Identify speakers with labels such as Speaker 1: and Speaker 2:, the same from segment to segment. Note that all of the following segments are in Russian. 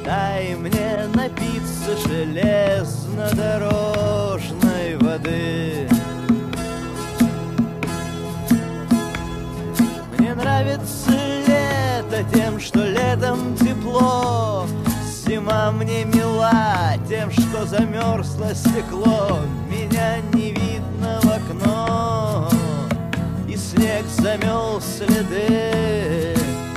Speaker 1: дай мне напиться железнодорожной воды. Мне нравится лето тем, что летом тепло, зима мне мила тем, что замерзло стекло. Меня не видно в окно, и снег замел следы.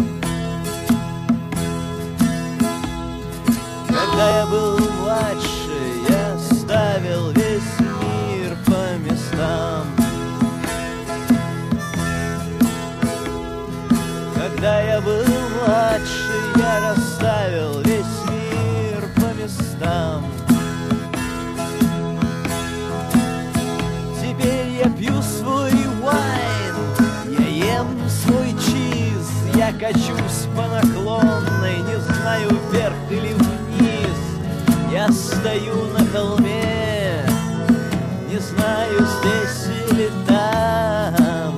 Speaker 1: Когда я был младше, я ставил весь мир по местам. Когда я был младше, я расставил весь мир по местам. Теперь я пью свой вайн, я ем свой чиз, я качусь по наклонной, не знаю, вверх или вниз. Я стою на холме, не знаю, здесь или там.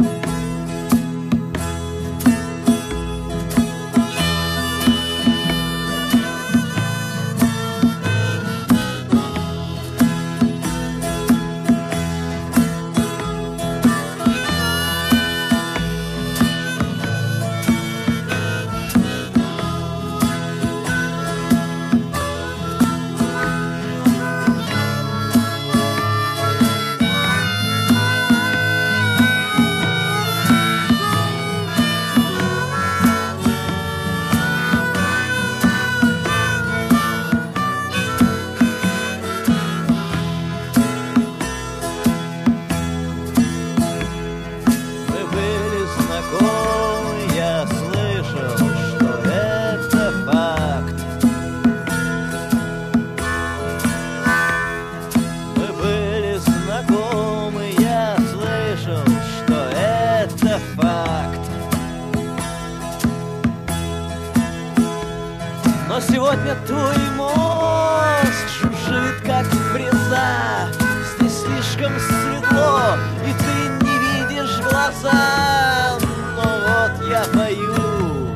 Speaker 1: Но сегодня твой мозг жужжит, как фреза. Здесь слишком светло, и ты не видишь глаза. Но вот я пою,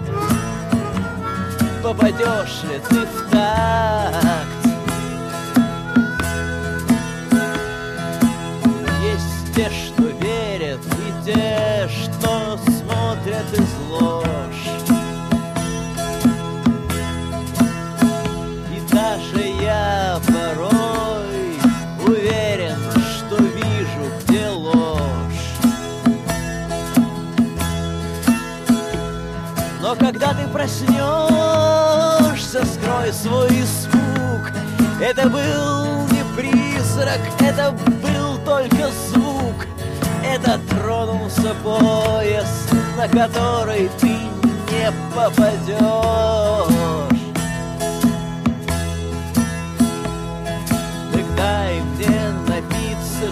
Speaker 1: попадешь ли ты в такт? Есть те, что верят, и те, что смотрят из ложь. Даже я порой уверен, что вижу, где ложь. Но когда ты проснешься, скрой свой испуг. Это был не призрак, это был только звук. Это тронулся поезд, на который ты не попадешь. Дай мне напиться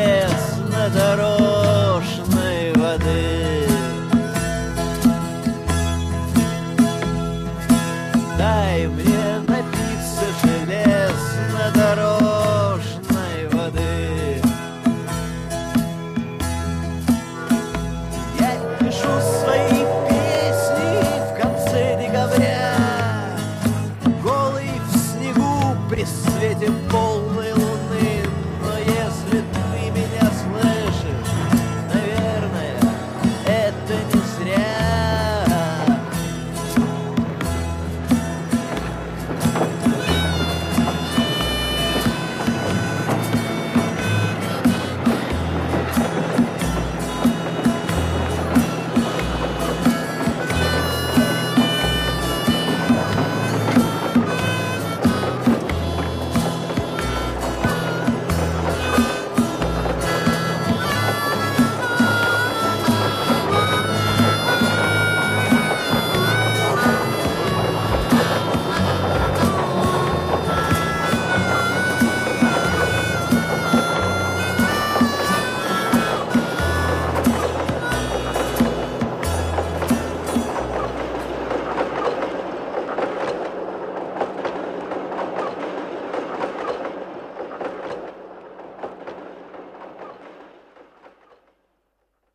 Speaker 1: железнодорожной воды. Дай мне